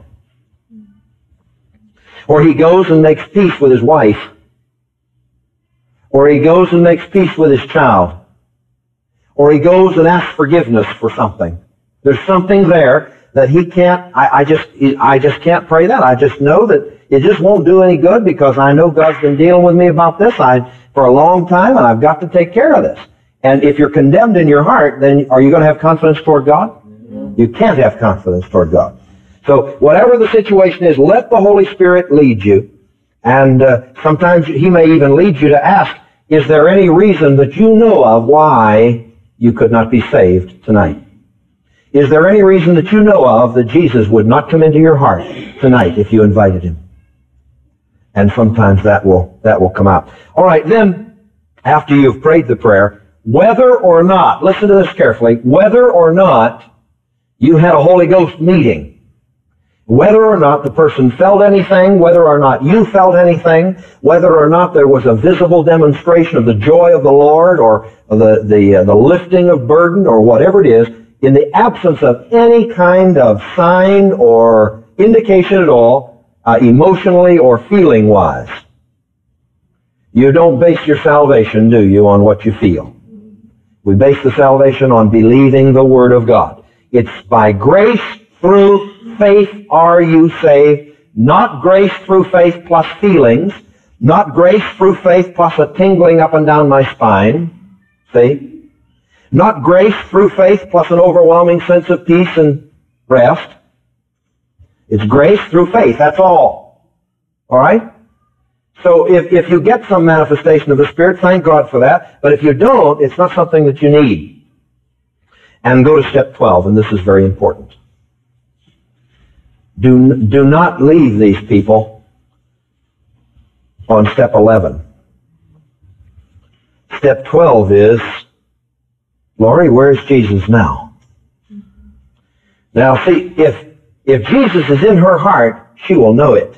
Or he goes and makes peace with his wife. Or he goes and makes peace with his child. Or he goes and asks forgiveness for something. There's something there that he can't, I just can't pray that. I just know that it just won't do any good, because I know God's been dealing with me about this for a long time, and I've got to take care of this. And if you're condemned in your heart, then are you going to have confidence toward God? You can't have confidence toward God. So whatever the situation is, let the Holy Spirit lead you. And sometimes he may even lead you to ask, is there any reason that you know of why you could not be saved tonight? Is there any reason that you know of that Jesus would not come into your heart tonight if you invited him? And sometimes that will come out. All right, then, after you've prayed the prayer, whether or not, listen to this carefully, whether or not you had a Holy Ghost meeting, whether or not the person felt anything, whether or not you felt anything, whether or not there was a visible demonstration of the joy of the Lord, or the lifting of burden, or whatever it is, in the absence of any kind of sign or indication at all, emotionally or feeling-wise, you don't base your salvation, do you, on what you feel? We base the salvation on believing the Word of God. It's by grace through faith are you saved, not grace through faith plus feelings, not grace through faith plus a tingling up and down my spine, see? Not grace through faith plus an overwhelming sense of peace and rest. It's grace through faith, that's all. All right? So if you get some manifestation of the Spirit, thank God for that. But if you don't, it's not something that you need. And go to step 12, and this is very important. Do not leave these people on step 11. Step 12 is, Laurie, where's Jesus now? Now, see, if Jesus is in her heart, she will know it.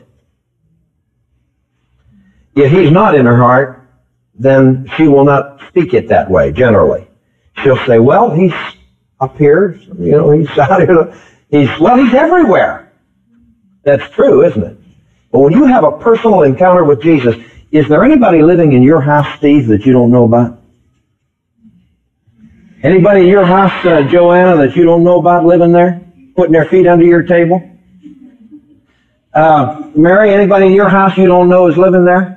If he's not in her heart, then she will not speak it that way, generally. She'll say, well, he's up here, he's out here, he's everywhere. That's true, isn't it? But when you have a personal encounter with Jesus, is there anybody living in your house, Steve, that you don't know about? Anybody in your house, Joanna, that you don't know about living there? Putting their feet under your table? Mary, anybody in your house you don't know is living there?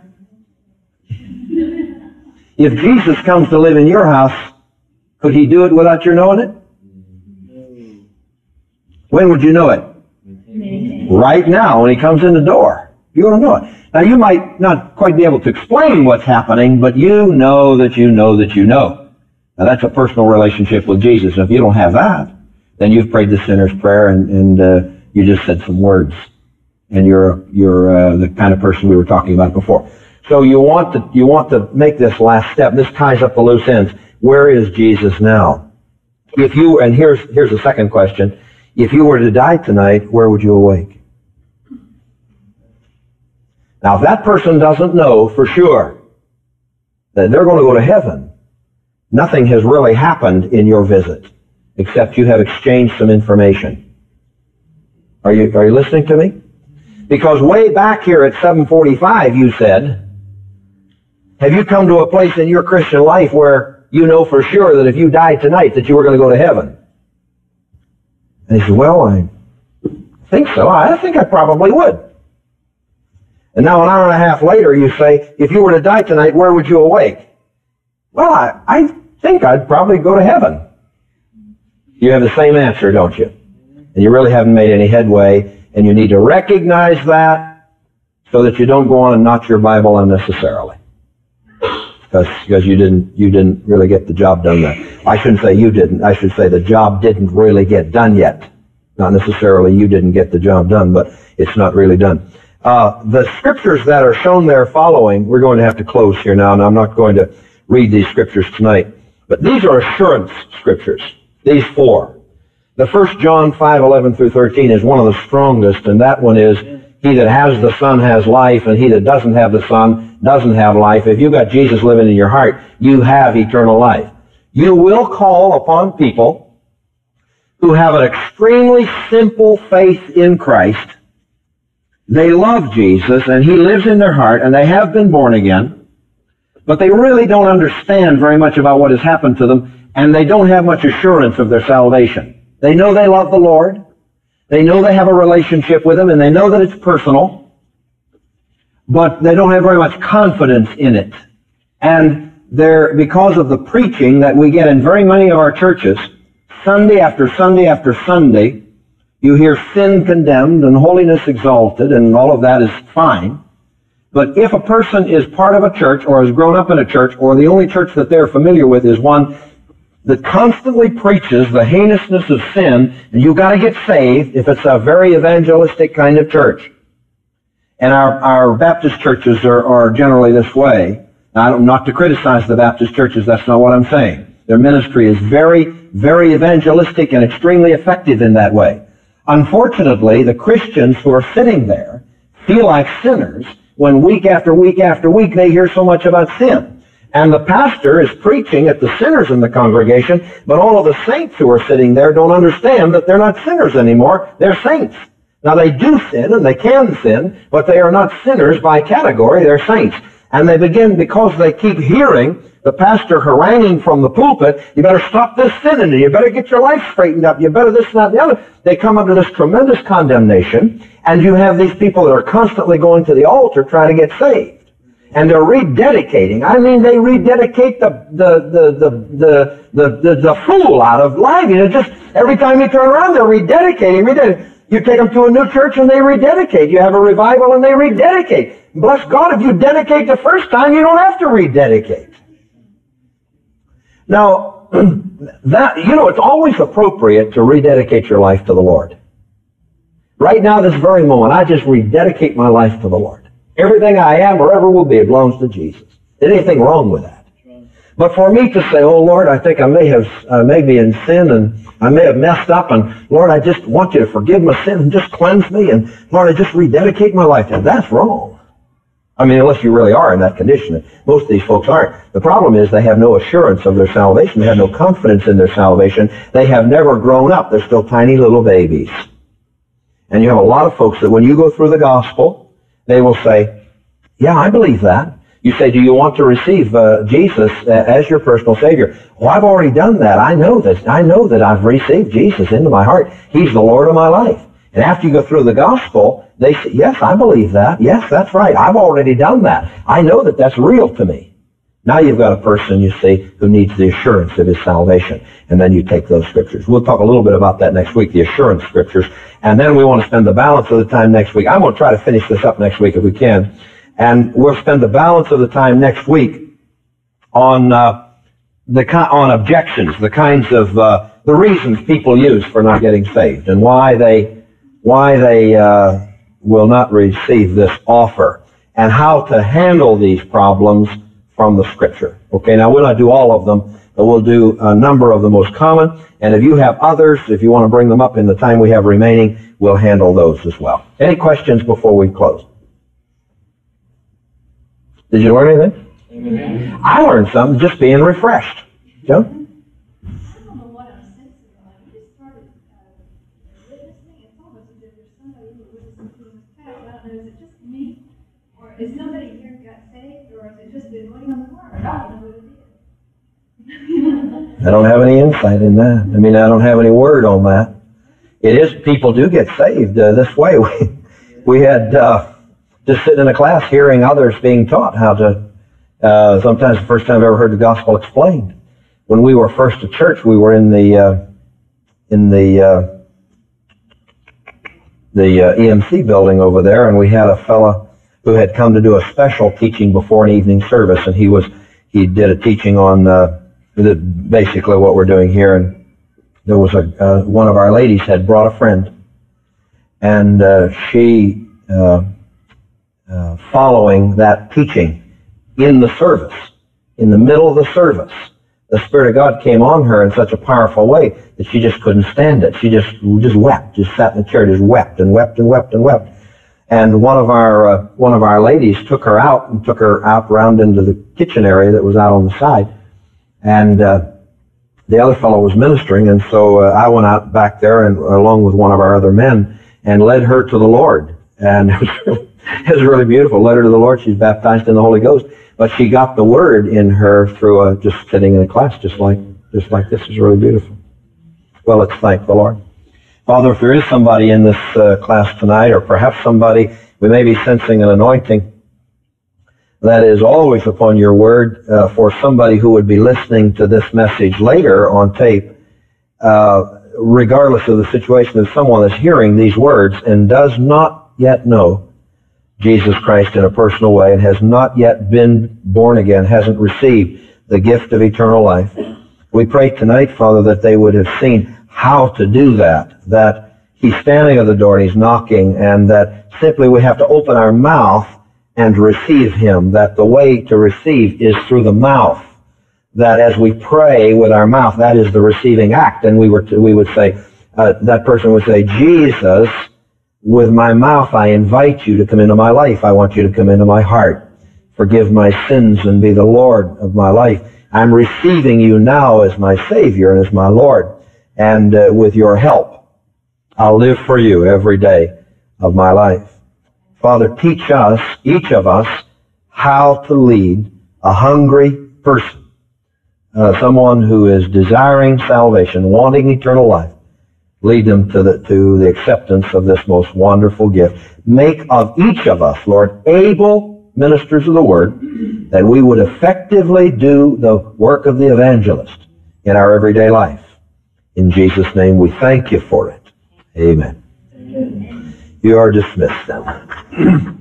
If Jesus comes to live in your house, could he do it without your knowing it? When would you know it? Right now, when he comes in the door. You're going to know it. Now, you might not quite be able to explain what's happening, but you know that you know that you know. Now, that's a personal relationship with Jesus. And if you don't have that, then you've prayed the sinner's prayer and you just said some words. And you're the kind of person we were talking about before. So you want to make this last step. This ties up the loose ends. Where is Jesus now? If you, and here's the second question, if you were to die tonight, where would you awake? Now, if that person doesn't know for sure that they're going to go to heaven, nothing has really happened in your visit, except you have exchanged some information. Are you listening to me? Because way back here at 7:45, you said, have you come to a place in your Christian life where you know for sure that if you died tonight that you were going to go to heaven? And he said, well, I think so. I think I probably would. And now an hour and a half later, you say, if you were to die tonight, where would you awake? Well, I think I'd probably go to heaven. You have the same answer, don't you? And you really haven't made any headway, and you need to recognize that so that you don't go on and notch your Bible unnecessarily. Because you didn't really get the job done there. I shouldn't say you didn't. I should say the job didn't really get done yet. Not necessarily you didn't get the job done, but it's not really done. The scriptures that are shown there following, we're going to have to close here now, and I'm not going to read these scriptures tonight. But these are assurance scriptures, these four. The 1 John 5:11 through 13 is one of the strongest, and that one is, he that has the Son has life, and he that doesn't have the Son doesn't have life. If you've got Jesus living in your heart, you have eternal life. You will call upon people who have an extremely simple faith in Christ. They love Jesus, and he lives in their heart, and they have been born again, but they really don't understand very much about what has happened to them, and they don't have much assurance of their salvation. They know they love the Lord. They know they have a relationship with him, and they know that it's personal, but they don't have very much confidence in it. And because of the preaching that we get in very many of our churches, Sunday after Sunday after Sunday, you hear sin condemned and holiness exalted, and all of that is fine. But if a person is part of a church or has grown up in a church, or the only church that they're familiar with is one that constantly preaches the heinousness of sin, and you've got to get saved if it's a very evangelistic kind of church. And our Baptist churches are generally this way. Now, not to criticize the Baptist churches, that's not what I'm saying. Their ministry is very, very evangelistic and extremely effective in that way. Unfortunately, the Christians who are sitting there feel like sinners when week after week after week they hear so much about sin. And the pastor is preaching at the sinners in the congregation, but all of the saints who are sitting there don't understand that they're not sinners anymore, they're saints. Now they do sin, and they can sin, but they are not sinners by category, they're saints. And they begin, because they keep hearing the pastor haranguing from the pulpit, you better stop this sinning, and you better get your life straightened up, you better this, that, and the other. They come under this tremendous condemnation, and you have these people that are constantly going to the altar trying to get saved. And they're rededicating. I mean, they rededicate the fool out of life. You know, just every time you turn around, they're rededicating. You take them to a new church and they rededicate. You have a revival and they rededicate. Bless God, if you dedicate the first time, you don't have to rededicate. Now, it's always appropriate to rededicate your life to the Lord. Right now, this very moment, I just rededicate my life to the Lord. Everything I am or ever will be belongs to Jesus. There's anything wrong with that. But for me to say, oh Lord, I think I may be in sin, and I may have messed up, and Lord, I just want you to forgive my sin and just cleanse me, and Lord, I just rededicate my life to you. That's wrong. I mean, unless you really are in that condition. Most of these folks aren't. The problem is they have no assurance of their salvation. They have no confidence in their salvation. They have never grown up. They're still tiny little babies. And you have a lot of folks that when you go through the gospel, they will say, yeah, I believe that. You say, do you want to receive Jesus as your personal Savior? Well, I've already done that. I know that I've received Jesus into my heart. He's the Lord of my life. And after you go through the gospel, they say, yes, I believe that. Yes, that's right. I've already done that. I know that that's real to me. Now you've got a person, you see, who needs the assurance of his salvation. And then you take those scriptures. We'll talk a little bit about that next week, the assurance scriptures. And then we want to spend the balance of the time next week. I'm going to try to finish this up next week if we can. And we'll spend the balance of the time next week on objections, the kinds of the reasons people use for not getting saved, and why they will not receive this offer, and how to handle these problems from the Scripture. Okay, now we'll not do all of them, We'll do a number of the most common, and if you have others, if you want to bring them up in the time we have remaining, we'll handle those as well. Any questions before we close? Did you learn anything? Amen. I learned something just being refreshed. Joe? I don't know what I'm sensing. You just started witnessing. It's almost as if there's somebody who witnesses to this past. I don't know, is it just me? Or is somebody here got saved? Or is it just the anointing on the word? I don't know what it is. I don't have any insight in that. I mean, I don't have any word on that. It is, people do get saved this way. We had just sitting in a class hearing others being taught how to, sometimes the first time I've ever heard the gospel explained. When we were first at church, we were in the EMC building over there, and we had a fella who had come to do a special teaching before an evening service, and he did a teaching on basically what we're doing here. And there was one of our ladies had brought a friend, and she following that teaching in the service, in the middle of the service, the Spirit of God came on her in such a powerful way that she just couldn't stand it. She just wept, just sat in the chair, just wept and wept and wept and wept. And one of our ladies took her out and took her out around into the kitchen area that was out on the side. And the other fellow was ministering, and so I went out back there and along with one of our other men and led her to the Lord. And it was really beautiful. Led her to the Lord. She's baptized in the Holy Ghost. But she got the Word in her through just sitting in a class, just like this. Is really beautiful. Well, let's thank the Lord. Father, if there is somebody in this class tonight, or perhaps somebody, we may be sensing an anointing that is always upon your Word for somebody who would be listening to this message later on tape, regardless of the situation, of someone is hearing these words and does not yet know Jesus Christ in a personal way and has not yet been born again, hasn't received the gift of eternal life. We pray tonight, Father, that they would have seen how to do that he's standing at the door and he's knocking, and that simply we have to open our mouth and receive him, that the way to receive is through the mouth, that as we pray with our mouth, that is the receiving act. And we would say, that person would say, Jesus, with my mouth I invite you to come into my life. I want you to come into my heart. Forgive my sins and be the Lord of my life. I'm receiving you now as my Savior and as my Lord. And with your help, I'll live for you every day of my life. Father, teach us, each of us, how to lead a hungry person, someone who is desiring salvation, wanting eternal life. Lead them to the acceptance of this most wonderful gift. Make of each of us, Lord, able ministers of the Word, that we would effectively do the work of the evangelist in our everyday life. In Jesus' name, we thank you for it. Amen. Amen. You are dismissed then.